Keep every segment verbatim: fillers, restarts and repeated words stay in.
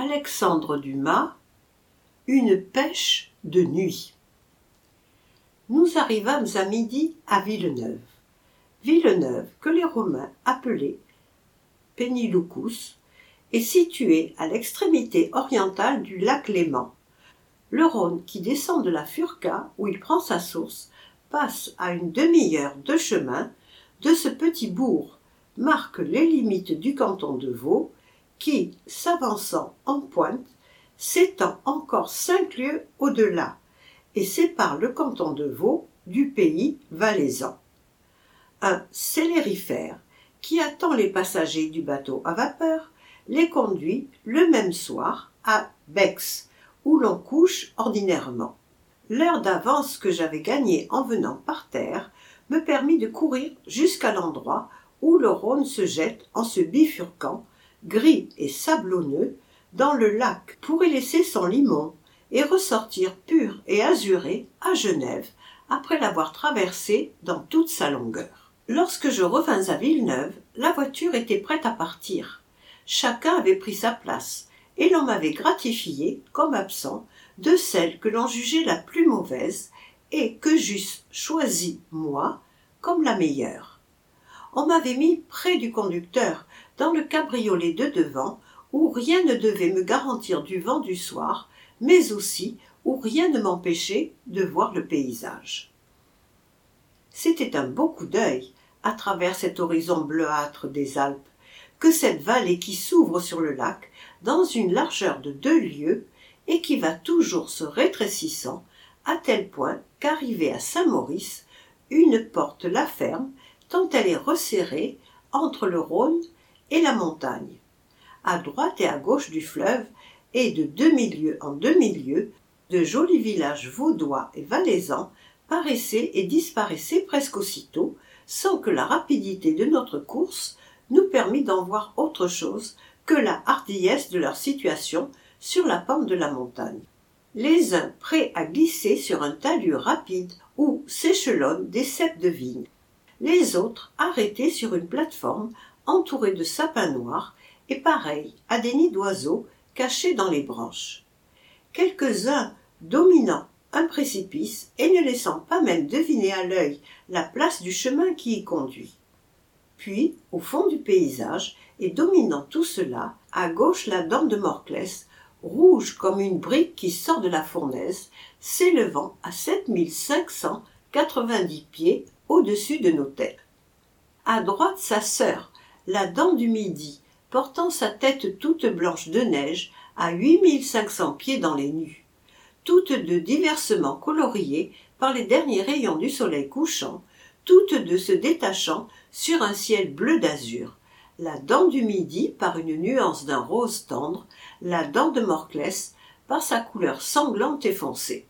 Alexandre Dumas, une pêche de nuit. Nous arrivâmes à midi à Villeneuve. Villeneuve, que les Romains appelaient Penileucus, est située à l'extrémité orientale du lac Léman. Le Rhône, qui descend de la Furca, où il prend sa source, passe à une demi-heure de chemin de ce petit bourg, marque les limites du canton de Vaud, qui, s'avançant en pointe, s'étend encore cinq lieues au-delà et sépare le canton de Vaud du pays valaisan. Un célérifère qui attend les passagers du bateau à vapeur les conduit le même soir à Bex, où l'on couche ordinairement. L'heure d'avance que j'avais gagnée en venant par terre me permit de courir jusqu'à l'endroit où le Rhône se jette en se bifurquant, gris et sablonneux, dans le lac pour y laisser son limon et ressortir pur et azuré à Genève après l'avoir traversé dans toute sa longueur. Lorsque je revins à Villeneuve, la voiture était prête à partir. Chacun avait pris sa place et l'on m'avait gratifié, comme absent, de celle que l'on jugeait la plus mauvaise et que j'eusse choisie, moi, comme la meilleure. On m'avait mis près du conducteur, dans le cabriolet de devant, où rien ne devait me garantir du vent du soir, mais aussi où rien ne m'empêchait de voir le paysage. C'était un beau coup d'œil, à travers cet horizon bleuâtre des Alpes, que cette vallée qui s'ouvre sur le lac dans une largeur de deux lieues et qui va toujours se rétrécissant, à tel point qu'arrivée à Saint-Maurice, une porte la ferme, tant elle est resserrée entre le Rhône et la montagne. À droite et à gauche du fleuve, et de demi-lieue en demi-lieue, de jolis villages vaudois et valaisans paraissaient et disparaissaient presque aussitôt, sans que la rapidité de notre course nous permît d'en voir autre chose que la hardiesse de leur situation sur la pente de la montagne. Les uns prêts à glisser sur un talus rapide où s'échelonnent des ceps de vigne, les autres arrêtés sur une plateforme entourée de sapins noirs et pareils à des nids d'oiseaux cachés dans les branches. Quelques-uns dominant un précipice et ne laissant pas même deviner à l'œil la place du chemin qui y conduit. Puis, au fond du paysage, et dominant tout cela, à gauche la dent de Morclès, rouge comme une brique qui sort de la fournaise, s'élevant à sept mille cinq cent quatre-vingt-dix pieds au-dessus de nos têtes. À droite sa sœur, la dent du Midi, portant sa tête toute blanche de neige à huit mille cinq cents pieds dans les nues, toutes deux diversement coloriées par les derniers rayons du soleil couchant, toutes deux se détachant sur un ciel bleu d'azur, la dent du Midi par une nuance d'un rose tendre, la dent de Morclès par sa couleur sanglante et foncée.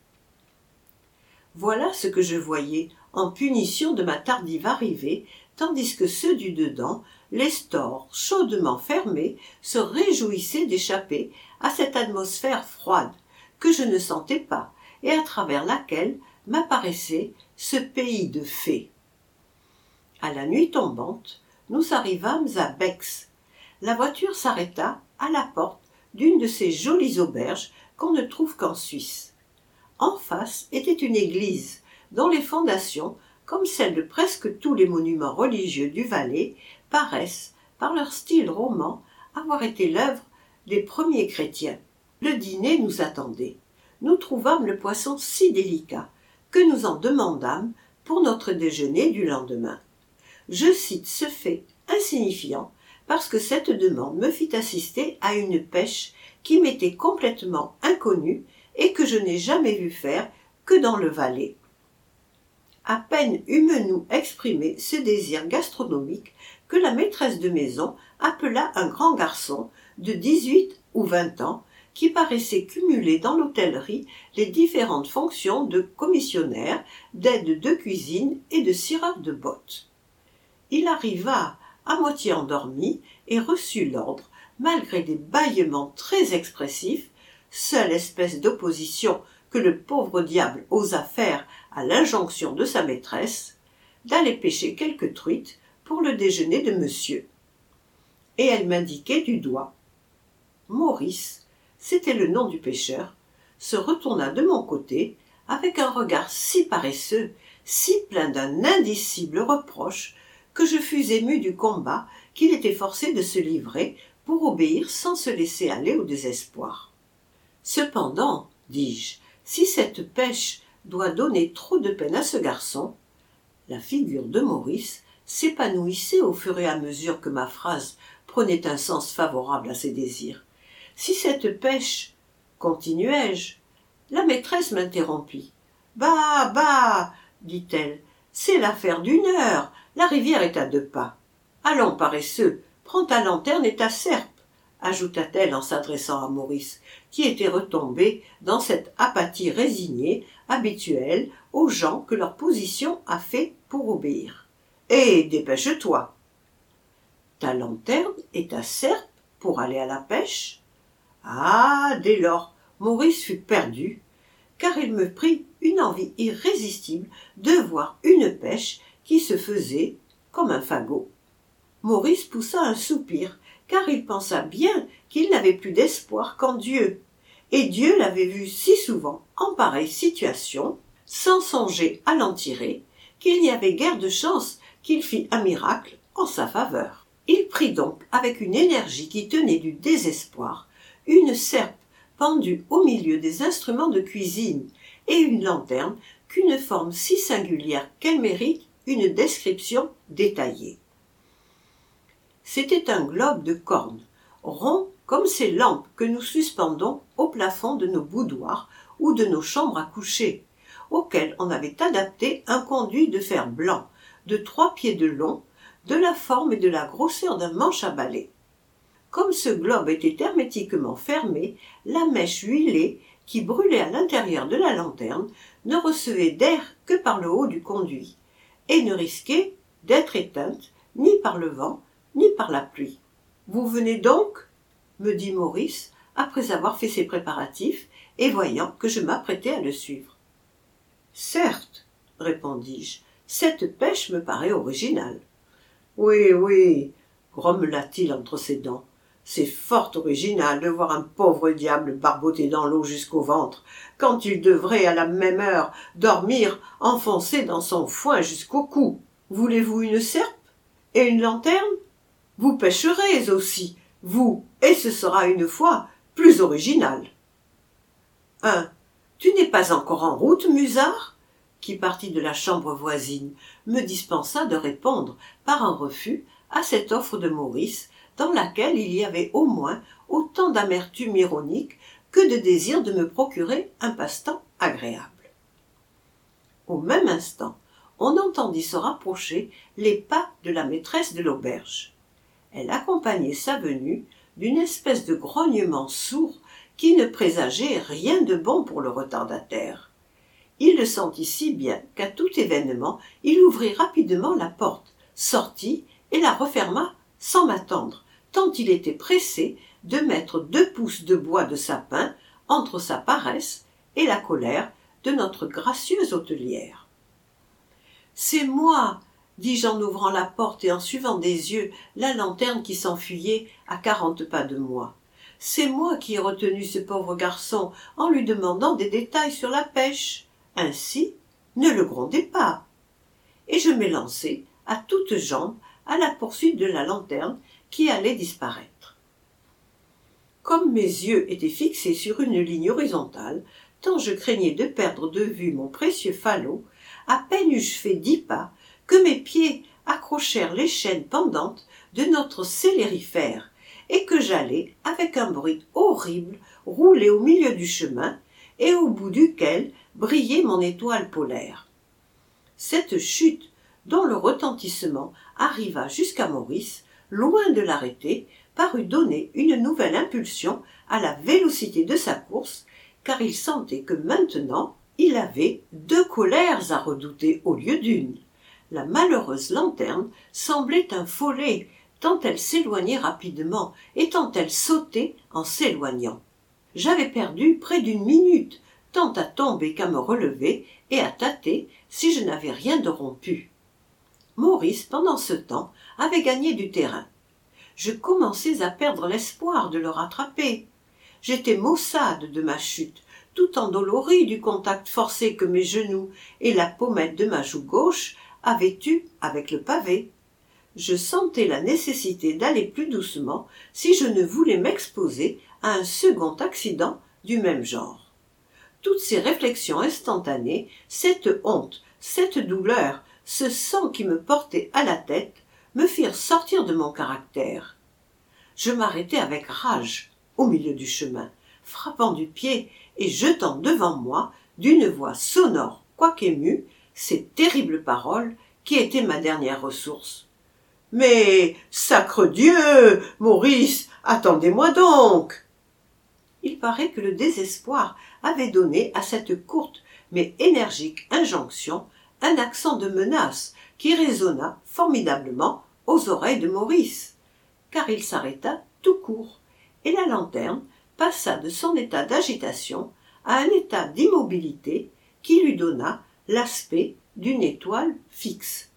Voilà ce que je voyais en punition de ma tardive arrivée, tandis que ceux du dedans, les stores chaudement fermés, se réjouissaient d'échapper à cette atmosphère froide que je ne sentais pas et à travers laquelle m'apparaissait ce pays de fées. À la nuit tombante, nous arrivâmes à Bex. La voiture s'arrêta à la porte d'une de ces jolies auberges qu'on ne trouve qu'en Suisse. En face était une église dont les fondations, comme celles de presque tous les monuments religieux du Valais, paraissent, par leur style roman, avoir été l'œuvre des premiers chrétiens. Le dîner nous attendait. Nous trouvâmes le poisson si délicat que nous en demandâmes pour notre déjeuner du lendemain. Je cite ce fait insignifiant parce que cette demande me fit assister à une pêche qui m'était complètement inconnue et que je n'ai jamais vu faire que dans le Valais. À peine eûmes-nous exprimé ce désir gastronomique que la maîtresse de maison appela un grand garçon de dix-huit ou vingt ans qui paraissait cumuler dans l'hôtellerie les différentes fonctions de commissionnaire, d'aide de cuisine et de cireur de bottes. Il arriva à moitié endormi et reçut l'ordre, malgré des bâillements très expressifs, seule espèce d'opposition que le pauvre diable osa faire à l'injonction de sa maîtresse, d'aller pêcher quelques truites pour le déjeuner de monsieur. Et elle m'indiquait du doigt. Maurice, c'était le nom du pêcheur, se retourna de mon côté avec un regard si paresseux, si plein d'un indicible reproche, que je fus ému du combat qu'il était forcé de se livrer pour obéir sans se laisser aller au désespoir. Cependant, dis-je, si cette pêche doit donner trop de peine à ce garçon, la figure de Maurice s'épanouissait au fur et à mesure que ma phrase prenait un sens favorable à ses désirs. Si cette pêche, continuai-je, la maîtresse m'interrompit. Bah, bah, dit-elle, c'est l'affaire d'une heure, la rivière est à deux pas. Allons, paresseux, prends ta lanterne et ta serpe, ajouta-t-elle en s'adressant à Maurice, qui était retombé dans cette apathie résignée habituelle aux gens que leur position a fait pour obéir. Et dépêche-toi. Ta lanterne et ta serpe pour aller à la pêche? Ah, dès lors, Maurice fut perdu, car il me prit une envie irrésistible de voir une pêche qui se faisait comme un fagot. Maurice poussa un soupir, car il pensa bien qu'il n'avait plus d'espoir qu'en Dieu, et Dieu l'avait vu si souvent en pareille situation, sans songer à l'en tirer, qu'il n'y avait guère de chance qu'il fît un miracle en sa faveur. Il prit donc, avec une énergie qui tenait du désespoir, une serpe pendue au milieu des instruments de cuisine et une lanterne qu'une forme si singulière qu'elle mérite une description détaillée. C'était un globe de corne, rond comme ces lampes que nous suspendons au plafond de nos boudoirs ou de nos chambres à coucher, auquel on avait adapté un conduit de fer blanc, de trois pieds de long, de la forme et de la grosseur d'un manche à balai. Comme ce globe était hermétiquement fermé, la mèche huilée qui brûlait à l'intérieur de la lanterne ne recevait d'air que par le haut du conduit, et ne risquait d'être éteinte ni par le vent ni par la pluie. « Vous venez donc ?» me dit Maurice, après avoir fait ses préparatifs et voyant que je m'apprêtais à le suivre. « Certes, répondis-je, cette pêche me paraît originale. »« Oui, oui, grommela-t-il entre ses dents. C'est fort original de voir un pauvre diable barboter dans l'eau jusqu'au ventre, quand il devrait à la même heure dormir enfoncé dans son foin jusqu'au cou. Voulez-vous une serpe et une lanterne? Vous pêcherez aussi, vous, et ce sera une fois plus original. Un. Tu n'es pas encore en route, Musard? Qui partit de la chambre voisine, me dispensa de répondre par un refus à cette offre de Maurice, dans laquelle il y avait au moins autant d'amertume ironique que de désir de me procurer un passe-temps agréable. Au même instant, on entendit se rapprocher les pas de la maîtresse de l'auberge. Elle accompagnait sa venue d'une espèce de grognement sourd qui ne présageait rien de bon pour le retardataire. Il le sentit si bien qu'à tout événement, il ouvrit rapidement la porte, sortit et la referma sans m'attendre, tant il était pressé de mettre deux pouces de bois de sapin entre sa paresse et la colère de notre gracieuse hôtelière. « C'est moi !» dis-je en ouvrant la porte et en suivant des yeux la lanterne qui s'enfuyait à quarante pas de moi. « C'est moi qui ai retenu ce pauvre garçon en lui demandant des détails sur la pêche. Ainsi, ne le grondez pas. » Et je m'élançai à toutes jambes à la poursuite de la lanterne qui allait disparaître. Comme mes yeux étaient fixés sur une ligne horizontale, tant je craignais de perdre de vue mon précieux falot, à peine eus-je fait dix pas que mes pieds accrochèrent les chaînes pendantes de notre célérifère et que j'allais, avec un bruit horrible, rouler au milieu du chemin et au bout duquel brillait mon étoile polaire. Cette chute, dont le retentissement arriva jusqu'à Maurice, loin de l'arrêter, parut donner une nouvelle impulsion à la vélocité de sa course, car il sentait que maintenant il avait deux colères à redouter au lieu d'une. La malheureuse lanterne semblait un follet, tant elle s'éloignait rapidement et tant elle sautait en s'éloignant. J'avais perdu près d'une minute, tant à tomber qu'à me relever et à tâter si je n'avais rien de rompu. Maurice, pendant ce temps, avait gagné du terrain. Je commençais à perdre l'espoir de le rattraper. J'étais maussade de ma chute, tout endolorie du contact forcé que mes genoux et la pommette de ma joue gauche avaient eu avec le pavé. Je sentais la nécessité d'aller plus doucement si je ne voulais m'exposer à un second accident du même genre. Toutes ces réflexions instantanées, cette honte, cette douleur, ce sang qui me portait à la tête, me firent sortir de mon caractère. Je m'arrêtai avec rage au milieu du chemin, frappant du pied et jetant devant moi, d'une voix sonore quoiqu'émue, ces terribles paroles qui étaient ma dernière ressource. « Mais, sacre Dieu, Maurice, attendez-moi donc !» Il paraît que le désespoir avait donné à cette courte mais énergique injonction un accent de menace qui résonna formidablement aux oreilles de Maurice, car il s'arrêta tout court, et la lanterne passa de son état d'agitation à un état d'immobilité qui lui donna l'aspect d'une étoile fixe.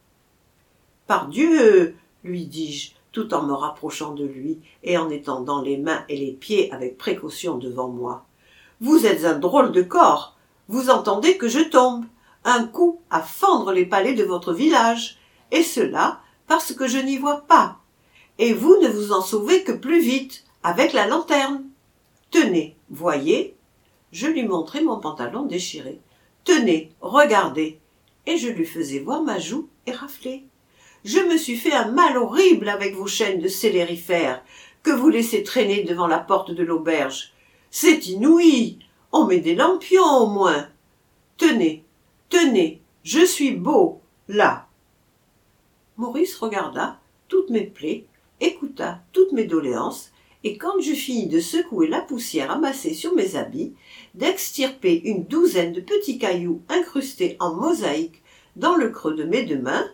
« Pardieu, lui dis-je, tout en me rapprochant de lui et en étendant les mains et les pieds avec précaution devant moi. « Vous êtes un drôle de corps, vous entendez que je tombe, un coup à fendre les palais de votre village, et cela parce que je n'y vois pas, et vous ne vous en sauvez que plus vite, avec la lanterne. Tenez, voyez !» Je lui montrai mon pantalon déchiré. « Tenez, regardez !» Et je lui faisais voir ma joue éraflée. « Je me suis fait un mal horrible avec vos chaînes de célérifères que vous laissez traîner devant la porte de l'auberge. C'est inouï, on met des lampions au moins. Tenez, tenez, je suis beau, là !» Maurice regarda toutes mes plaies, écouta toutes mes doléances, et quand j'eus fini de secouer la poussière amassée sur mes habits, d'extirper une douzaine de petits cailloux incrustés en mosaïque dans le creux de mes deux mains,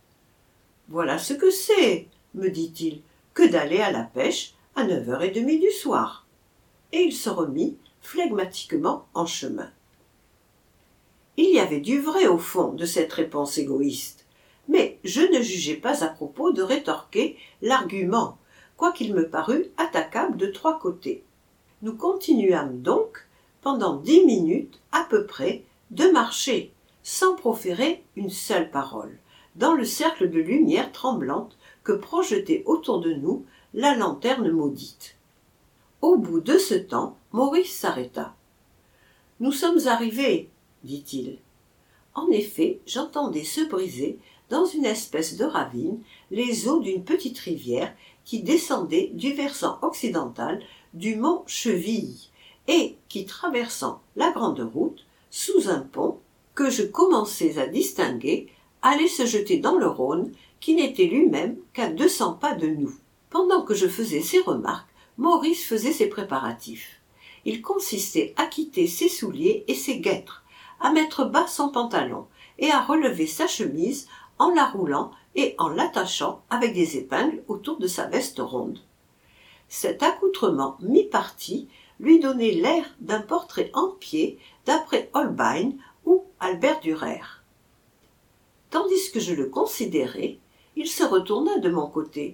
« Voilà ce que c'est, me dit-il, que d'aller à la pêche à neuf heures trente du soir. » Et il se remit flegmatiquement en chemin. Il y avait du vrai au fond de cette réponse égoïste, mais je ne jugeai pas à propos de rétorquer l'argument, quoiqu'il me parût attaquable de trois côtés. Nous continuâmes donc, pendant dix minutes à peu près, de marcher, sans proférer une seule parole, dans le cercle de lumière tremblante que projetait autour de nous la lanterne maudite. Au bout de ce temps, Maurice s'arrêta. « Nous sommes arrivés, » dit-il. En effet, j'entendais se briser, dans une espèce de ravine, les eaux d'une petite rivière qui descendait du versant occidental du mont Cheville et qui, traversant la grande route, sous un pont que je commençais à distinguer, allait se jeter dans le Rhône, qui n'était lui-même qu'à deux cents pas de nous. Pendant que je faisais ces remarques, Maurice faisait ses préparatifs. Il consistait à quitter ses souliers et ses guêtres, à mettre bas son pantalon et à relever sa chemise en la roulant et en l'attachant avec des épingles autour de sa veste ronde. Cet accoutrement mi-parti lui donnait l'air d'un portrait en pied d'après Holbein ou Albert Dürer. Tandis que je le considérais, il se retourna de mon côté.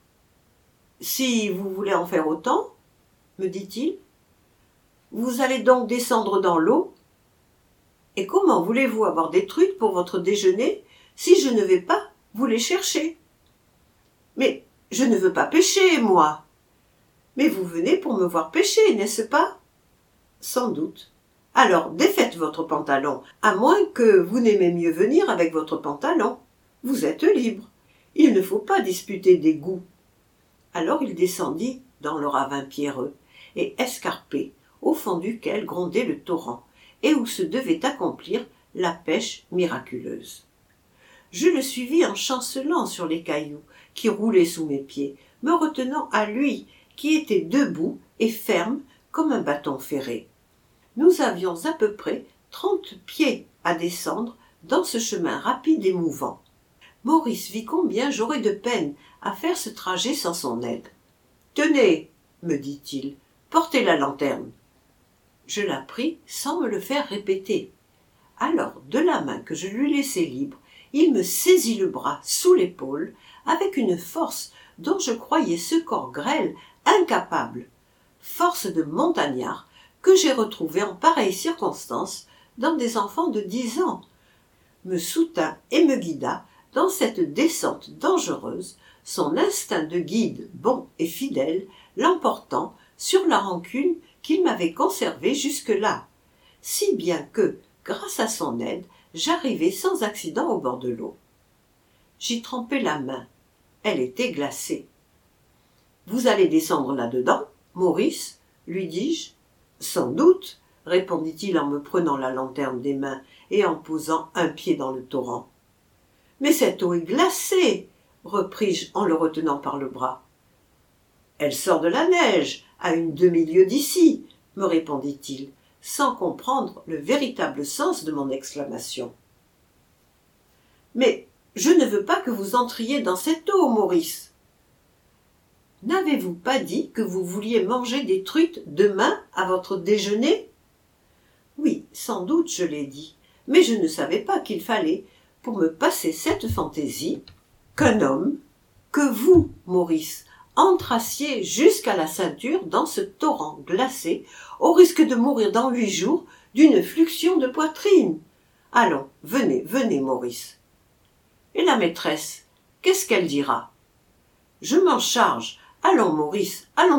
« Si vous voulez en faire autant, me dit-il, vous allez donc descendre dans l'eau. Et comment voulez-vous avoir des truites pour votre déjeuner si je ne vais pas vous les chercher? Mais je ne veux pas pêcher, moi. Mais vous venez pour me voir pêcher, n'est-ce pas? Sans doute. Alors défaites votre pantalon, à moins que vous n'aimez mieux venir avec votre pantalon. Vous êtes libre. Il ne faut pas disputer des goûts. Alors il descendit dans le ravin pierreux et escarpé, au fond duquel grondait le torrent, et où se devait accomplir la pêche miraculeuse. Je le suivis en chancelant sur les cailloux qui roulaient sous mes pieds, me retenant à lui qui était debout et ferme comme un bâton ferré. Nous avions à peu près trente pieds à descendre dans ce chemin rapide et mouvant. Maurice vit combien j'aurais de peine à faire ce trajet sans son aide. « Tenez, me dit-il, portez la lanterne. » Je la pris sans me le faire répéter. Alors, de la main que je lui laissai libre, il me saisit le bras sous l'épaule avec une force dont je croyais ce corps grêle incapable, force de montagnard que j'ai retrouvé en pareille circonstance dans des enfants de dix ans, me soutint et me guida dans cette descente dangereuse, son instinct de guide bon et fidèle l'emportant sur la rancune qu'il m'avait conservée jusque-là, si bien que, grâce à son aide, j'arrivai sans accident au bord de l'eau. J'y trempai la main. Elle était glacée. « Vous allez descendre là-dedans, Maurice ?» lui dis-je. « Sans doute, » répondit-il en me prenant la lanterne des mains et en posant un pied dans le torrent. « Mais cette eau est glacée !» repris-je en le retenant par le bras. « Elle sort de la neige, à une demi-lieue d'ici, » me répondit-il, sans comprendre le véritable sens de mon exclamation. « Mais je ne veux pas que vous entriez dans cette eau, Maurice. » « N'avez-vous pas dit que vous vouliez manger des truites demain à votre déjeuner ?»« Oui, sans doute, je l'ai dit, mais je ne savais pas qu'il fallait, pour me passer cette fantaisie, qu'un homme, que vous, Maurice, entrassiez jusqu'à la ceinture dans ce torrent glacé, au risque de mourir dans huit jours d'une fluxion de poitrine. Allons, venez, venez, Maurice. » « Et la maîtresse, qu'est-ce qu'elle dira ?»« Je m'en charge. Allons, Maurice, allons-nous-en. » »«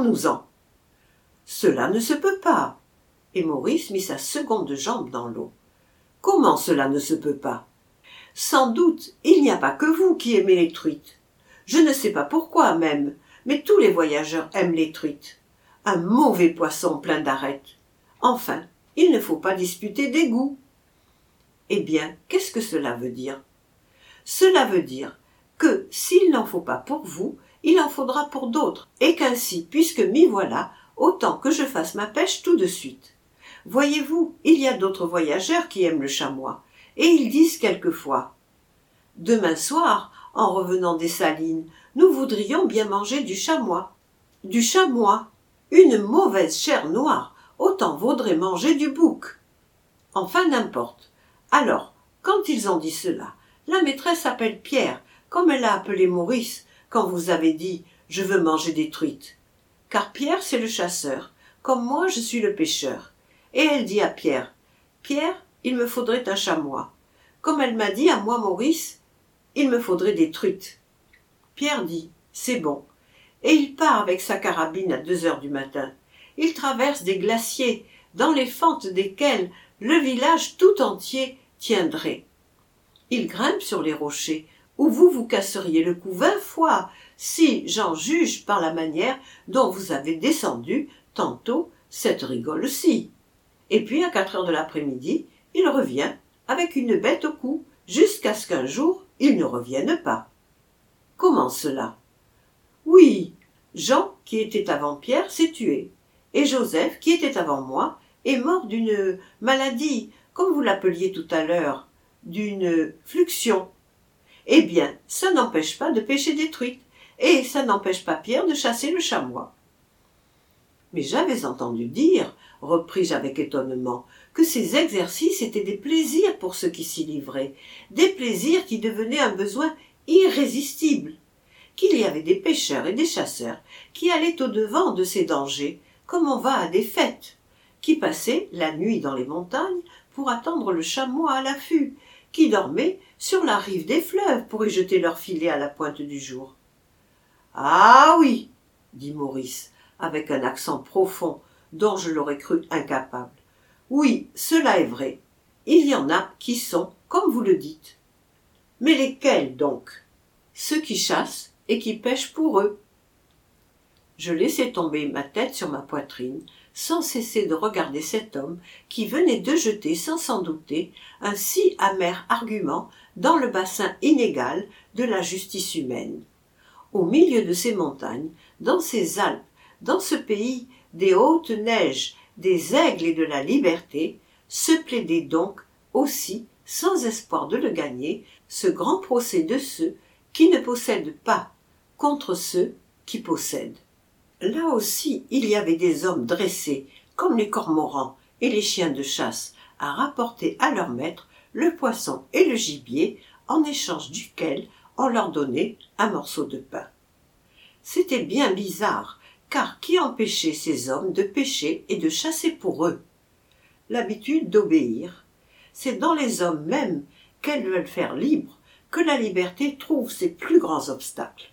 Cela ne se peut pas. » Et Maurice mit sa seconde jambe dans l'eau. « Comment cela ne se peut pas ? Sans doute, il n'y a pas que vous qui aimez les truites. Je ne sais pas pourquoi même, mais tous les voyageurs aiment les truites. Un mauvais poisson plein d'arêtes. Enfin, il ne faut pas disputer des goûts. » « Eh bien, qu'est-ce que cela veut dire ? » « Cela veut dire que s'il n'en faut pas pour vous, il en faudra pour d'autres, et qu'ainsi, puisque m'y voilà, autant que je fasse ma pêche tout de suite. Voyez-vous, il y a d'autres voyageurs qui aiment le chamois, et ils disent quelquefois « Demain soir, en revenant des salines, nous voudrions bien manger du chamois. » Du chamois, une mauvaise chair noire, autant vaudrait manger du bouc. Enfin, n'importe. Alors, quand ils ont dit cela, la maîtresse appelle Pierre, comme elle a appelé Maurice, quand vous avez dit « je veux manger des truites ». Car Pierre, c'est le chasseur, comme moi je suis le pêcheur. Et elle dit à Pierre « Pierre, il me faudrait un chamois. » Comme elle m'a dit à moi, Maurice, il me faudrait des truites. Pierre dit « c'est bon ». Et il part avec sa carabine à deux heures du matin. Il traverse des glaciers, dans les fentes desquels le village tout entier tiendrait. Il grimpe sur les rochers, où vous vous casseriez le cou vingt fois, si j'en juge par la manière dont vous avez descendu, tantôt, cette rigole-ci. Et puis, à quatre heures de l'après-midi, il revient, avec une bête au cou, jusqu'à ce qu'un jour, il ne revienne pas. Comment cela ? Oui, Jean, qui était avant Pierre, s'est tué, et Joseph, qui était avant moi, est mort d'une maladie, comme vous l'appeliez tout à l'heure, d'une fluxion. Eh bien, ça n'empêche pas de pêcher des truites, et ça n'empêche pas Pierre de chasser le chamois. Mais j'avais entendu dire, repris-je avec étonnement, que ces exercices étaient des plaisirs pour ceux qui s'y livraient, des plaisirs qui devenaient un besoin irrésistible, qu'il y avait des pêcheurs et des chasseurs qui allaient au-devant de ces dangers, comme on va à des fêtes, qui passaient la nuit dans les montagnes pour attendre le chamois à l'affût, qui dormaient sur la rive des fleuves pour y jeter leur filet à la pointe du jour. « Ah oui, » dit Maurice, avec un accent profond dont je l'aurais cru incapable. « Oui, cela est vrai. Il y en a qui sont, comme vous le dites. » « Mais lesquels donc ? » ?»« Ceux qui chassent et qui pêchent pour eux. » Je laissai tomber ma tête sur ma poitrine, sans cesser de regarder cet homme qui venait de jeter, sans s'en douter, un si amer argument dans le bassin inégal de la justice humaine. Au milieu de ces montagnes, dans ces Alpes, dans ce pays des hautes neiges, des aigles et de la liberté, se plaidait donc aussi, sans espoir de le gagner, ce grand procès de ceux qui ne possèdent pas contre ceux qui possèdent. Là aussi, il y avait des hommes dressés, comme les cormorans et les chiens de chasse, à rapporter à leur maître le poisson et le gibier, en échange duquel on leur donnait un morceau de pain. C'était bien bizarre, car qui empêchait ces hommes de pêcher et de chasser pour eux? L'habitude d'obéir. C'est dans les hommes mêmes qu'elles veulent faire libres que la liberté trouve ses plus grands obstacles.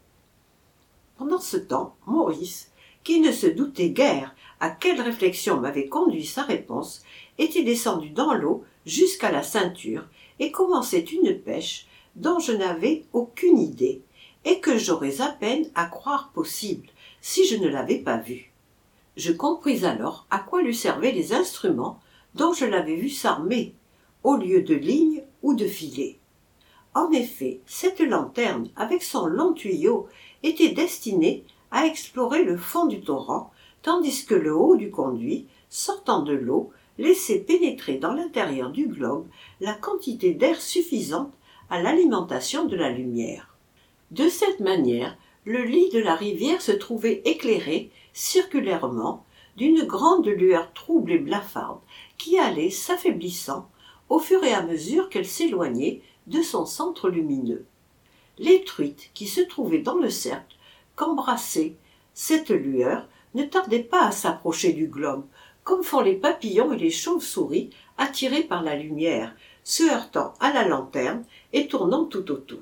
Pendant ce temps, Maurice, qui ne se doutait guère à quelle réflexion m'avait conduit sa réponse, était descendu dans l'eau jusqu'à la ceinture et commençait une pêche dont je n'avais aucune idée et que j'aurais à peine à croire possible si je ne l'avais pas vue. Je compris alors à quoi lui servaient les instruments dont je l'avais vu s'armer, au lieu de lignes ou de filets. En effet, cette lanterne, avec son long tuyau, était destinée à explorer le fond du torrent, tandis que le haut du conduit, sortant de l'eau, laissait pénétrer dans l'intérieur du globe la quantité d'air suffisante à l'alimentation de la lumière. De cette manière, le lit de la rivière se trouvait éclairé circulairement d'une grande lueur trouble et blafarde qui allait s'affaiblissant au fur et à mesure qu'elle s'éloignait de son centre lumineux. Les truites qui se trouvaient dans le cercle qu'embrassait cette lueur ne tardaient pas à s'approcher du globe, comme font les papillons et les chauves-souris attirés par la lumière, se heurtant à la lanterne et tournant tout autour.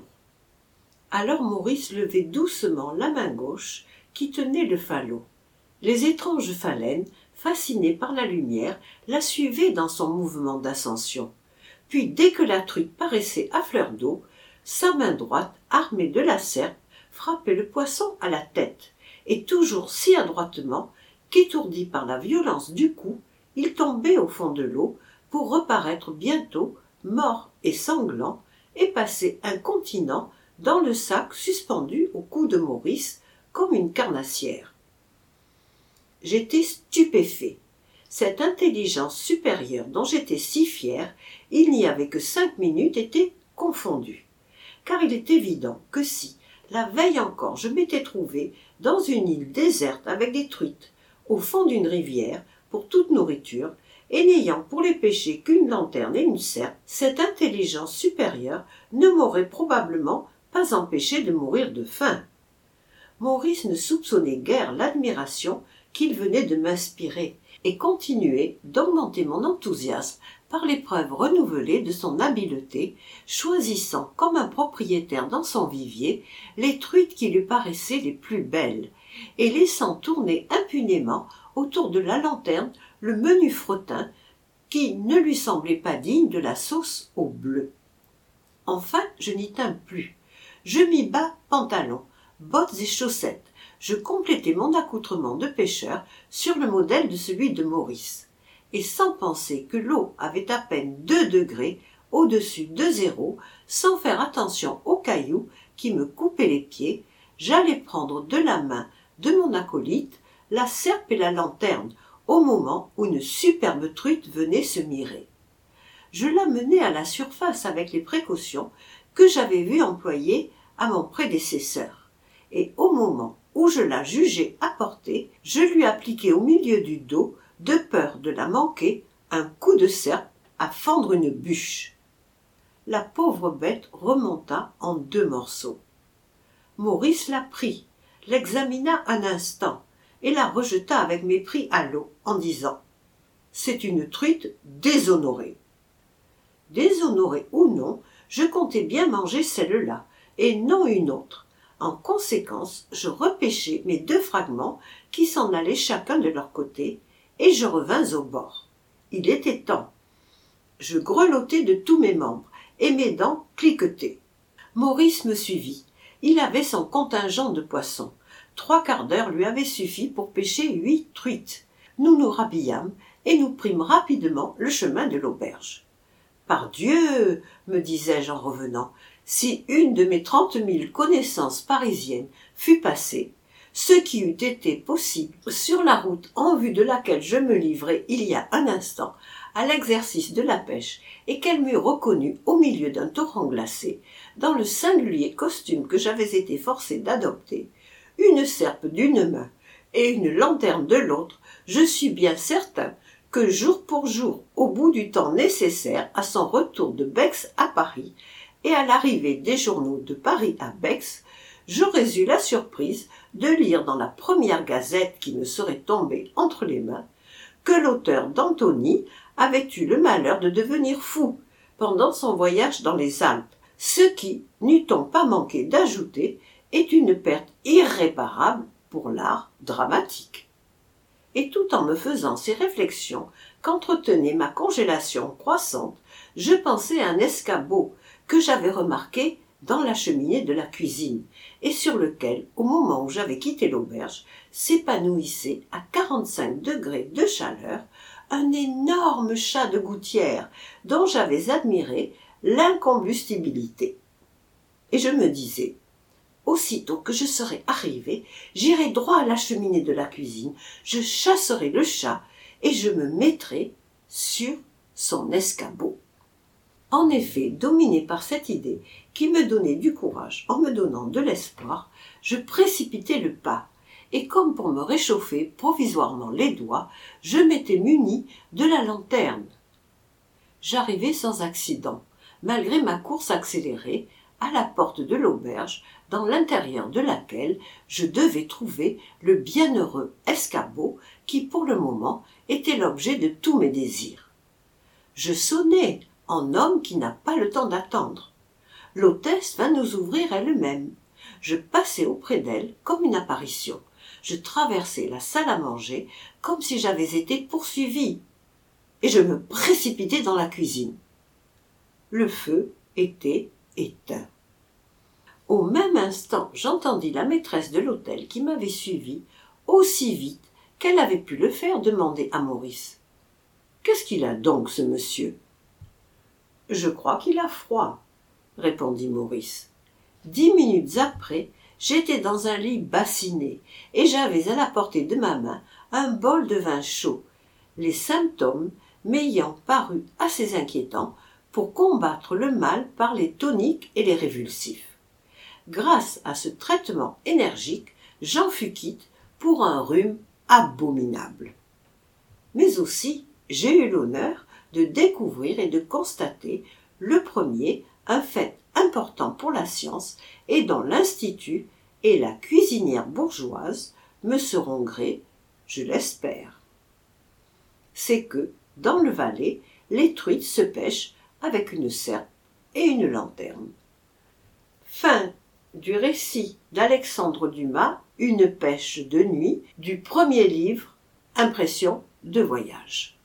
Alors Maurice levait doucement la main gauche qui tenait le falot. Les étranges phalènes, fascinées par la lumière, la suivaient dans son mouvement d'ascension. Puis, dès que la truite paraissait à fleur d'eau, sa main droite, armée de la serpe, frappait le poisson à la tête, et toujours si adroitement qu'étourdi par la violence du coup, il tombait au fond de l'eau pour reparaître bientôt, mort et sanglant, et passer incontinent dans le sac suspendu au cou de Maurice comme une carnassière. J'étais stupéfait. Cette intelligence supérieure dont j'étais si fier, il n'y avait que cinq minutes, était confondue. Car il est évident que si, la veille encore, je m'étais trouvé dans une île déserte avec des truites, au fond d'une rivière, pour toute nourriture, et n'ayant pour les pêcher qu'une lanterne et une serpe, cette intelligence supérieure ne m'aurait probablement pas empêché de mourir de faim. Maurice ne soupçonnait guère l'admiration qu'il venait de m'inspirer, et continuait d'augmenter mon enthousiasme par les preuves renouvelées de son habileté, choisissant comme un propriétaire dans son vivier les truites qui lui paraissaient les plus belles, et laissant tourner impunément autour de la lanterne le menu fretin qui ne lui semblait pas digne de la sauce au bleu. Enfin, je n'y tins plus. Je mis bas pantalon, bottes et chaussettes. Je complétai mon accoutrement de pêcheur sur le modèle de celui de Maurice, et sans penser que l'eau avait à peine deux degrés au-dessus de zéro, sans faire attention aux cailloux qui me coupaient les pieds, j'allais prendre de la main de mon acolyte la serpe et la lanterne au moment où une superbe truite venait se mirer. Je la menai à la surface avec les précautions que j'avais vu employer à mon prédécesseur, et au moment où je la jugeais à portée, je lui appliquai au milieu du dos, de peur de la manquer, un coup de serpe à fendre une bûche. La pauvre bête remonta en deux morceaux. Maurice la prit, l'examina un instant, et la rejeta avec mépris à l'eau, en disant « C'est une truite déshonorée ». Déshonorée ou non, je comptais bien manger celle-là, et non une autre. En conséquence, je repêchai mes deux fragments qui s'en allaient chacun de leur côté, et je revins au bord. Il était temps. Je grelottai de tous mes membres, et mes dents cliquetaient. Maurice me suivit. Il avait son contingent de poissons. Trois quarts d'heure lui avaient suffi pour pêcher huit truites. Nous nous rhabillâmes, et nous prîmes rapidement le chemin de l'auberge. « Pardieu !» me disais-je en revenant, si une de mes trente mille connaissances parisiennes fût passée, ce qui eût été possible sur la route en vue de laquelle je me livrais il y a un instant à l'exercice de la pêche, et qu'elle m'eût reconnu au milieu d'un torrent glacé, dans le singulier costume que j'avais été forcé d'adopter, une serpe d'une main et une lanterne de l'autre, je suis bien certain que jour pour jour, au bout du temps nécessaire à son retour de Bex à Paris, et à l'arrivée des journaux de Paris à Bex, j'aurais eu la surprise de lire dans la première gazette qui me serait tombée entre les mains que l'auteur d'Antony avait eu le malheur de devenir fou pendant son voyage dans les Alpes, ce qui, n'eût-on pas manqué d'ajouter, est une perte irréparable pour l'art dramatique. Et tout en me faisant ces réflexions qu'entretenait ma congélation croissante, je pensais à un escabeau que j'avais remarqué dans la cheminée de la cuisine, et sur lequel, au moment où j'avais quitté l'auberge, s'épanouissait à quarante-cinq degrés de chaleur un énorme chat de gouttière dont j'avais admiré l'incombustibilité. Et je me disais, aussitôt que je serai arrivé, j'irai droit à la cheminée de la cuisine, je chasserai le chat et je me mettrai sur son escabeau. En effet, dominé par cette idée qui me donnait du courage en me donnant de l'espoir, je précipitai le pas, et comme pour me réchauffer provisoirement les doigts, je m'étais muni de la lanterne. J'arrivai sans accident, malgré ma course accélérée, à la porte de l'auberge, dans l'intérieur de laquelle je devais trouver le bienheureux escabeau qui, pour le moment, était l'objet de tous mes désirs. Je sonnai en homme qui n'a pas le temps d'attendre. L'hôtesse vint nous ouvrir elle-même. Je passai auprès d'elle comme une apparition. Je traversai la salle à manger comme si j'avais été poursuivi, et je me précipitai dans la cuisine. Le feu était éteint. Au même instant, j'entendis la maîtresse de l'hôtel qui m'avait suivi, aussi vite qu'elle avait pu le faire, demander à Maurice. « Qu'est-ce qu'il a donc, ce monsieur ?»« Je crois qu'il a froid, » répondit Maurice. Dix minutes après, j'étais dans un lit bassiné et j'avais à la portée de ma main un bol de vin chaud, les symptômes m'ayant paru assez inquiétants pour combattre le mal par les toniques et les révulsifs. Grâce à ce traitement énergique, j'en fus quitte pour un rhume abominable. Mais aussi, j'ai eu l'honneur de découvrir et de constater le premier un fait important pour la science et dont l'Institut et la cuisinière bourgeoise me seront grés, je l'espère. C'est que, dans le Valais, les truites se pêchent avec une serpe et une lanterne. Fin du récit d'Alexandre Dumas, Une pêche de nuit, du premier livre, Impressions de voyage.